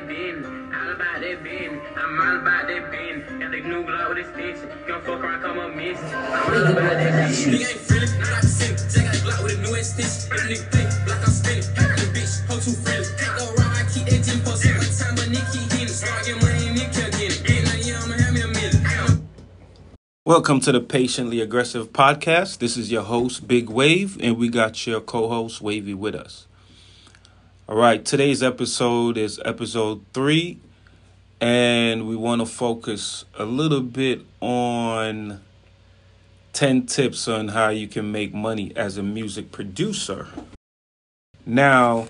that bin, all about that bin. I'm all about that bin. Got the new glow with this bitch. Gonna fuck around, come up miss. I'm all about that bin. Nigga ain't friendly, not like sin. Just got a Glock with a new extension. Every nigga think like I'm spinning. The bitch, hoe too friendly. Can't go wrong, I keep that G post every time a nigga keep getting. Start getting money, nigga kept getting. Getting like, yeah, I'ma have me a million. Welcome to the Patiently Aggressive Podcast. This is your host, Big Wave, and we got your co-host, Wavy, with us. All right, today's episode is episode 3, and we want to focus a little bit on 10 tips on how you can make money as a music producer. Now,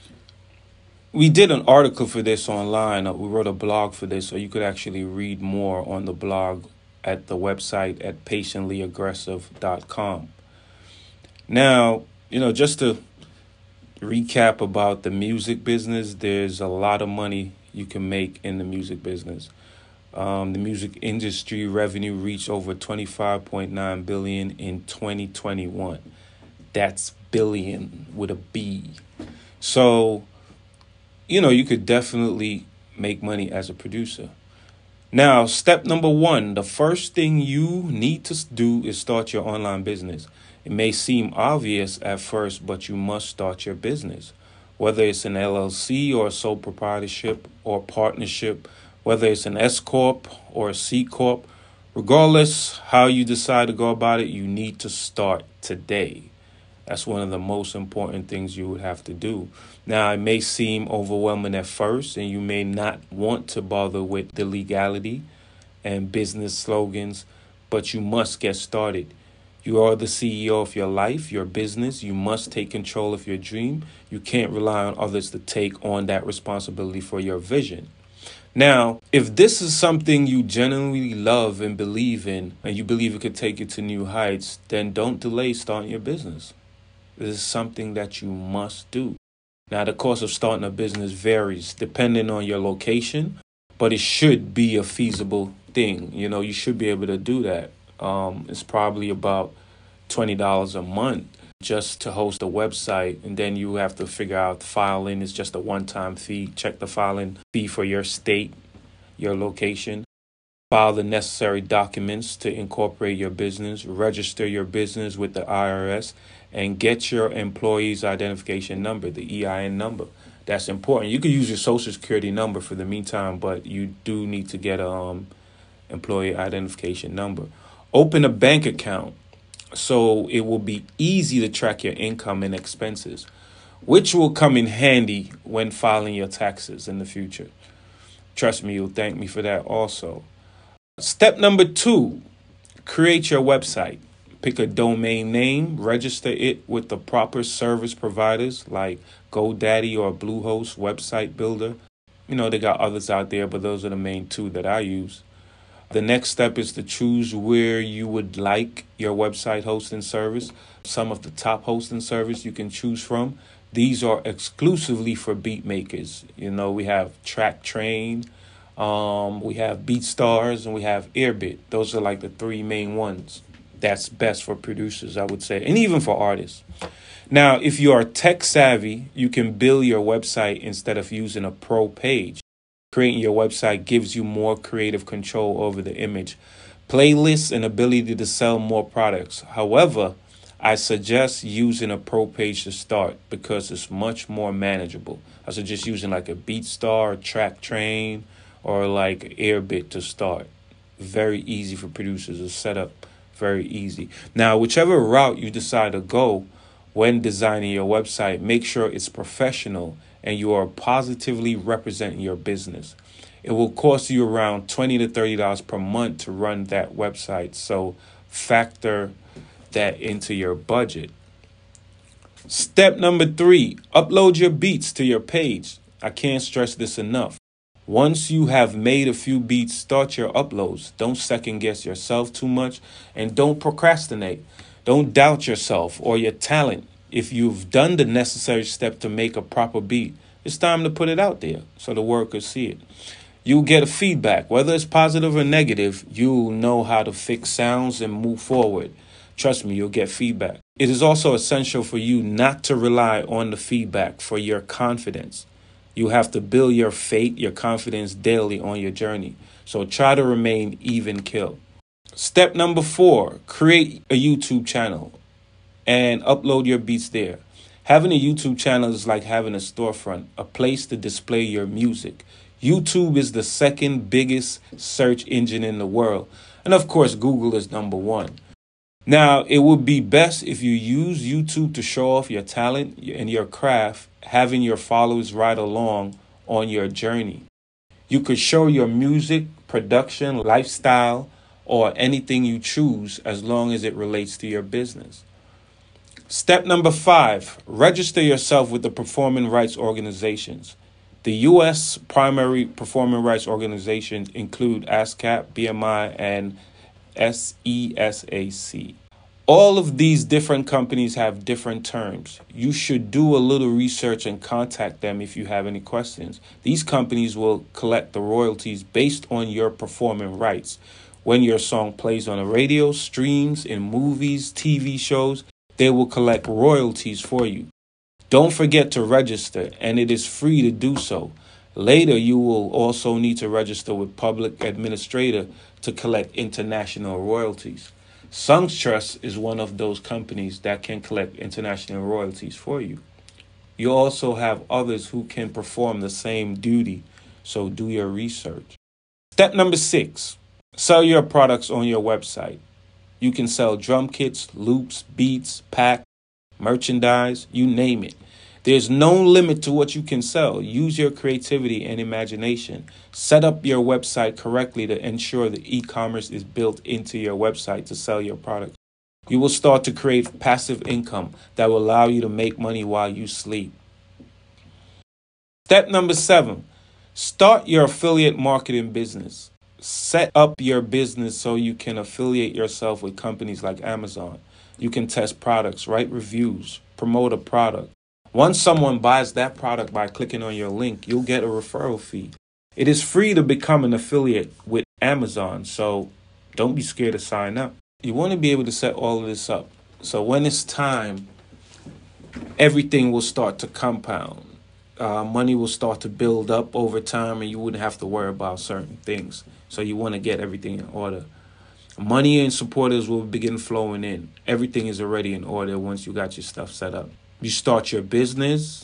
we did an article for this online. We wrote a blog for this, so you could actually read more on the blog at the website at patientlyaggressive.com. Now, just to recap about the music business, there's a lot of money you can make in the music business. The music industry revenue reached over $25.9 billion in 2021. That's billion with a B. So, you could definitely make money as a producer. Now, step number 1, the first thing you need to do is start your online business. It may seem obvious at first, but you must start your business. Whether it's an LLC or a sole proprietorship or partnership, whether it's an S Corp or a C Corp, regardless how you decide to go about it, you need to start today. That's one of the most important things you would have to do. Now, it may seem overwhelming at first, and you may not want to bother with the legality and business slogans, but you must get started. You are the CEO of your life, your business. You must take control of your dream. You can't rely on others to take on that responsibility for your vision. Now, if this is something you genuinely love and believe in, and you believe it could take you to new heights, then don't delay starting your business. This is something that you must do. Now, the cost of starting a business varies depending on your location, but it should be a feasible thing. You should be able to do that. It's probably about $20 a month just to host a website. And then you have to figure out filing is just a one-time fee. Check the filing fee for your state, your location. File the necessary documents to incorporate your business, register your business with the IRS, and get your employee's identification number, the EIN number. That's important. You could use your social security number for the meantime, but you do need to get an employee identification number. Open a bank account so it will be easy to track your income and expenses, which will come in handy when filing your taxes in the future. Trust me, you'll thank me for that also. Step number 2, create your website. Pick a domain name, register it with the proper service providers like GoDaddy or Bluehost Website Builder. They got others out there, but those are the main 2 that I use. The next step is to choose where you would like your website hosting service. Some of the top hosting service you can choose from. These are exclusively for beat makers. We have TrackTrain, we have BeatStars, and we have Airbit. Those are like the 3 main ones. That's best for producers, I would say, and even for artists. Now, if you are tech savvy, you can build your website instead of using a pro page. Creating your website gives you more creative control over the image, playlists, and ability to sell more products. However, I suggest using a pro page to start because it's much more manageable. I suggest using like a BeatStar, TrackTrain, or like Airbit to start. Very easy for producers to set up. Very easy. Now, whichever route you decide to go when designing your website, make sure it's professional and you are positively representing your business. It will cost you around $20 to $30 per month to run that website, so factor that into your budget. Step number 3, upload your beats to your page. I can't stress this enough. Once you have made a few beats, start your uploads. Don't second guess yourself too much and don't procrastinate. Don't doubt yourself or your talent. If you've done the necessary step to make a proper beat, it's time to put it out there so the world can see it. You'll get a feedback. Whether it's positive or negative, you'll know how to fix sounds and move forward. Trust me, you'll get feedback. It is also essential for you not to rely on the feedback for your confidence. You have to build your faith, your confidence daily on your journey. So try to remain even kill. Step number 4, create a YouTube channel and upload your beats there. Having a YouTube channel is like having a storefront, a place to display your music. YouTube is the second biggest search engine in the world. And of course, Google is number 1. Now, it would be best if you use YouTube to show off your talent and your craft, having your followers ride along on your journey. You could show your music, production, lifestyle, or anything you choose as long as it relates to your business. Step number 5, register yourself with the performing rights organizations. The U.S. primary performing rights organizations include ASCAP, BMI, and SESAC. All of these different companies have different terms. You should do a little research and contact them if you have any questions. These companies will collect the royalties based on your performing rights. When your song plays on the radio, streams, in movies, TV shows, they will collect royalties for you. Don't forget to register, and it is free to do so. Later, you will also need to register with Public Administrator to collect international royalties. Songstress is one of those companies that can collect international royalties for you. You also have others who can perform the same duty, so do your research. Step number 6, sell your products on your website. You can sell drum kits, loops, beats, packs, merchandise, you name it. There's no limit to what you can sell. Use your creativity and imagination. Set up your website correctly to ensure the e-commerce is built into your website to sell your product. You will start to create passive income that will allow you to make money while you sleep. Step number 7, start your affiliate marketing business. Set up your business so you can affiliate yourself with companies like Amazon. You can test products, write reviews, promote a product. Once someone buys that product by clicking on your link, you'll get a referral fee. It is free to become an affiliate with Amazon, so don't be scared to sign up. You want to be able to set all of this up. So when it's time, everything will start to compound. Money will start to build up over time, and you wouldn't have to worry about certain things. So you want to get everything in order. Money and supporters will begin flowing in. Everything is already in order once you got your stuff set up. You start your business,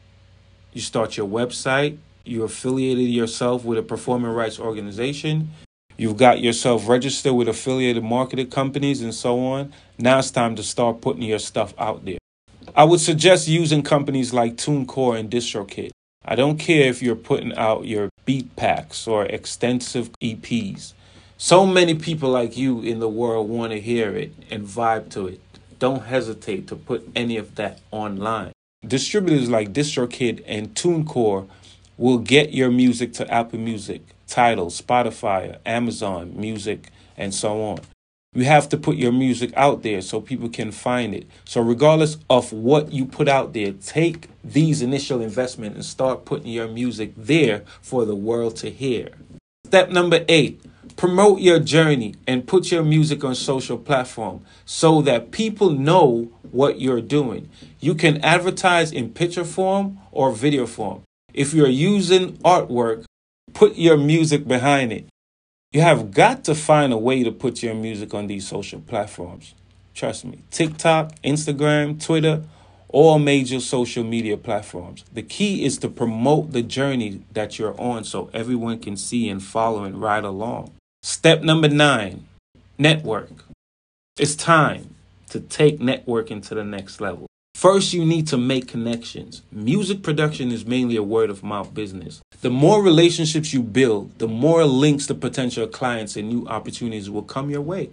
you start your website, you affiliated yourself with a performing rights organization, you've got yourself registered with affiliated marketing companies and so on. Now it's time to start putting your stuff out there. I would suggest using companies like TuneCore and DistroKid. I don't care if you're putting out your beat packs or extensive EPs. So many people like you in the world want to hear it and vibe to it. Don't hesitate to put any of that online. Distributors like DistroKid and TuneCore will get your music to Apple Music, Tidal, Spotify, Amazon Music, and so on. You have to put your music out there so people can find it. So regardless of what you put out there, take these initial investments and start putting your music there for the world to hear. Step number 8. Promote your journey and put your music on social platform so that people know what you're doing. You can advertise in picture form or video form. If you're using artwork, put your music behind it. You have got to find a way to put your music on these social platforms. Trust me, TikTok, Instagram, Twitter, all major social media platforms. The key is to promote the journey that you're on so everyone can see and follow and ride along. Step number 9, network. It's time to take networking to the next level. First, you need to make connections. Music production is mainly a word of mouth business. The more relationships you build, the more links to potential clients and new opportunities will come your way.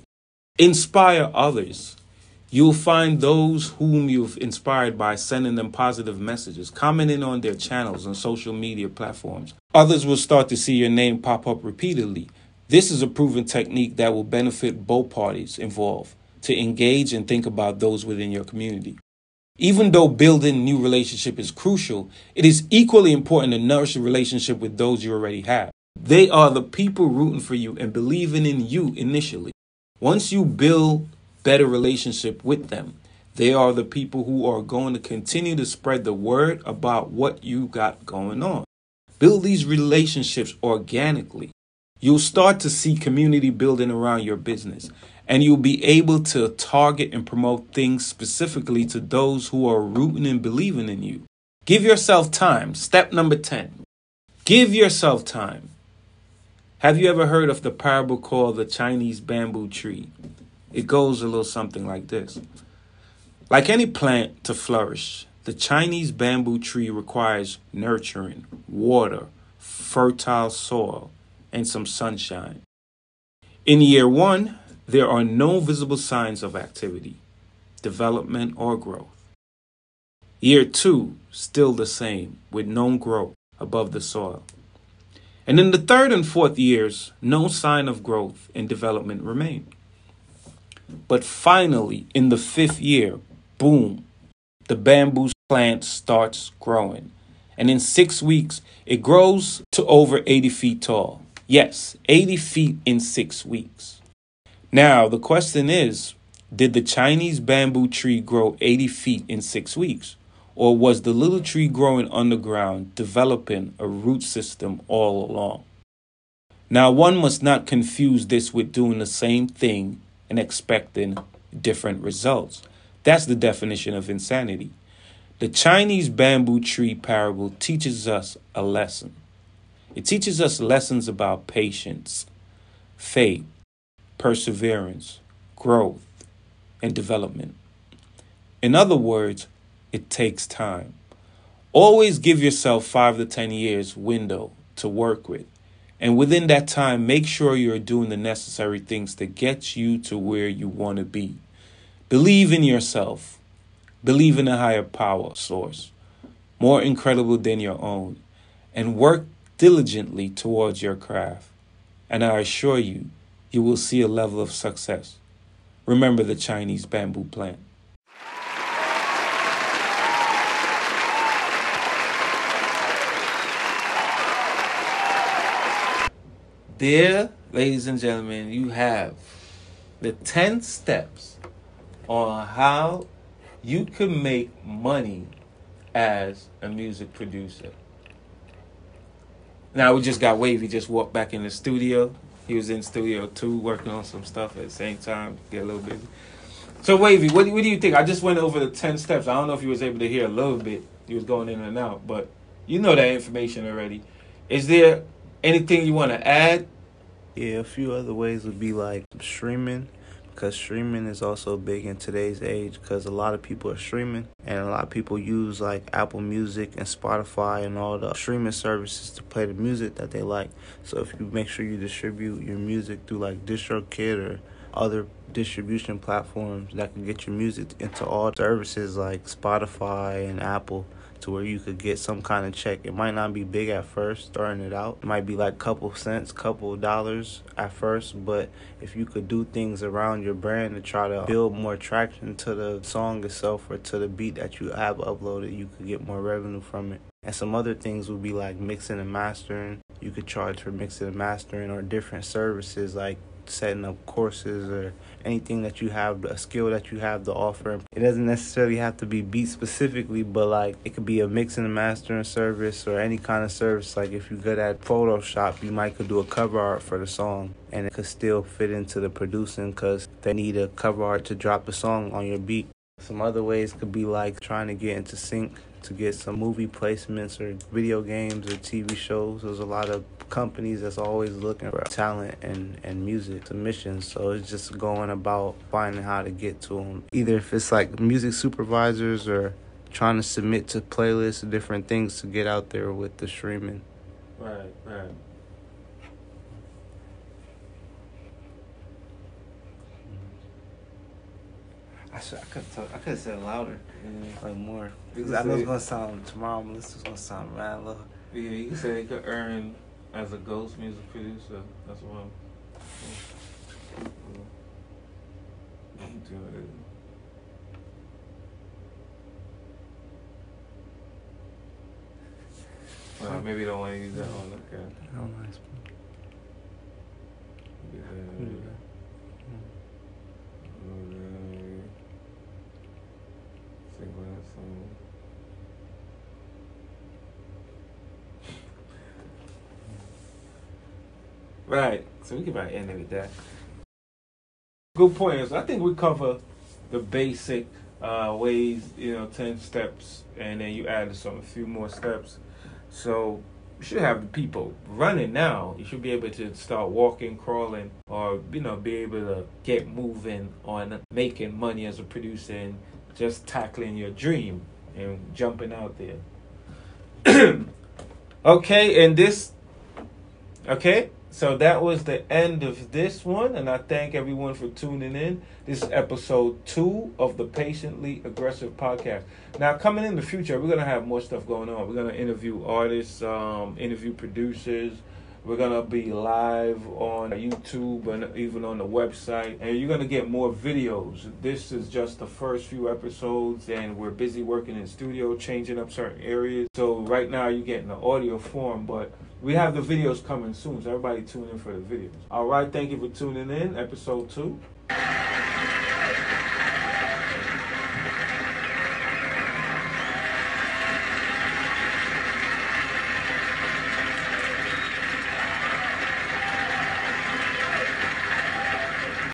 Inspire others. You'll find those whom you've inspired by sending them positive messages, commenting on their channels and social media platforms. Others will start to see your name pop up repeatedly. This is a proven technique that will benefit both parties involved to engage and think about those within your community. Even though building new relationship is crucial, it is equally important to nourish a relationship with those you already have. They are the people rooting for you and believing in you initially. Once you build better relationship with them, They are the people who are going to continue to spread the word about what you got going on. Build these relationships organically. You'll start to see community building around your business, and you'll be able to target and promote things specifically to those who are rooting and believing in you. Give yourself time. Step number 10. Give yourself time. Have you ever heard of the parable called the Chinese bamboo tree? It goes a little something like this. Like any plant to flourish, the Chinese bamboo tree requires nurturing, water, fertile soil, and some sunshine. In year 1, there are no visible signs of activity, development, or growth. Year 2, still the same, with no growth above the soil. And in the 3rd and 4th years, no sign of growth and development remain. But finally, in the 5th year, boom, the bamboo plant starts growing. And in 6 weeks, it grows to over 80 feet tall. Yes, 80 feet in 6 weeks. Now, the question is, did the Chinese bamboo tree grow 80 feet in 6 weeks? Or was the little tree growing underground, developing a root system all along? Now, one must not confuse this with doing the same thing and expecting different results. That's the definition of insanity. The Chinese bamboo tree parable teaches us a lesson. It teaches us lessons about patience, faith, perseverance, growth, and development. In other words, it takes time. Always give yourself 5 to 10 years window to work with. And within that time, make sure you're doing the necessary things to get you to where you want to be. Believe in yourself. Believe in a higher power source, more incredible than your own, and work diligently towards your craft. And I assure you, you will see a level of success. Remember the Chinese bamboo plant. There, ladies and gentlemen, you have the 10 steps on how you can make money as a music producer. Now, we just got Wavy just walked back in the studio. He was in studio 2 working on some stuff at the same time, get a little busy. So, Wavy, what do you think? I just went over the 10 steps. I don't know if you was able to hear a little bit. You was going in and out, but you know that information already. Is there anything you want to add? Yeah, a few other ways would be like streaming, because streaming is also big in today's age because a lot of people are streaming and a lot of people use like Apple Music and Spotify and all the streaming services to play the music that they like. So if you make sure you distribute your music through like DistroKid or other distribution platforms that can get your music into all services like Spotify and Apple, to where you could get some kind of check. It might not be big at first, starting it out. It might be like couple cents, couple dollars at first, but if you could do things around your brand to try to build more traction to the song itself or to the beat that you have uploaded, you could get more revenue from it. And some other things would be like mixing and mastering. You could charge for mixing and mastering, or different services like setting up courses or anything that you have, a skill that you have to offer. It doesn't necessarily have to be beat specifically, but like it could be a mixing and mastering service or any kind of service. Like if you're good at Photoshop, you might could do a cover art for the song and it could still fit into the producing because they need a cover art to drop the song on your beat. Some other ways could be like trying to get into sync to get some movie placements or video games or TV shows. There's a lot of companies that's always looking for talent and music submissions. So it's just going about finding how to get to them. Either if it's like music supervisors or trying to submit to playlists, different things to get out there with the streaming. Right. I could have said it louder, like more. Because I know it's gonna sound tomorrow. This is gonna sound mad low. Yeah, you said you could earn as a ghost music producer. That's what I'm doing. Well, maybe you don't want to use that one. Okay. Oh, nice. Right. So we can probably end it with that. Good point is I think we cover the basic ways, 10 steps, and then you add a few more steps. So you should have the people running now. You should be able to start walking, crawling, or be able to get moving on making money as a producer and just tackling your dream and jumping out there. Okay, so that was the end of this one, and I thank everyone for tuning in. This is episode 2 of the Patiently Aggressive podcast. Now, coming in the future, we're going to have more stuff going on. We're going to interview artists, interview producers. We're going to be live on YouTube and even on the website. And you're going to get more videos. This is just the first few episodes, and we're busy working in the studio, changing up certain areas. So right now, you're getting the audio form, but we have the videos coming soon. So everybody tune in for the videos. All right, thank you for tuning in. Episode 2.